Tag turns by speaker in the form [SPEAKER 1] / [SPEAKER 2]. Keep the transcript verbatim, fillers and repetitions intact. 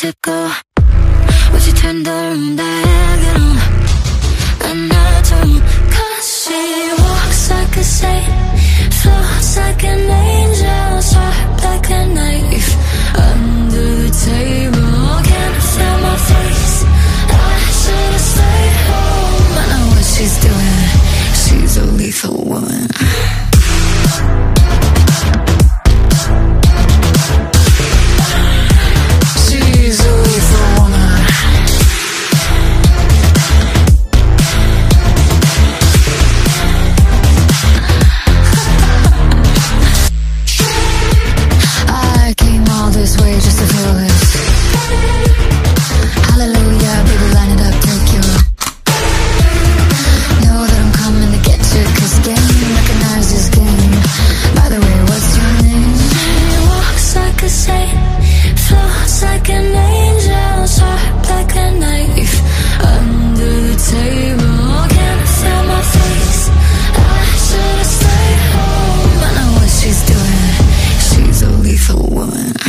[SPEAKER 1] to go? Would you turn the room diagonal another? Cause she walks like a saint, floats like an angel, sharp like a knife under the table. Can't feel my face, I should've stayed home. I know what she's doing, she's a lethal woman. She's a lethal woman. I came all this way just to feel this. Hallelujah, baby, line it up, take you. Know that I'm coming to get you, cause game, recognize this game. By the way, what's your name? She walks like a saint, floats like an angel, sharp like a knife under the table. Can't feel my face, I should've stayed home. I know what she's doing, she's a lethal woman.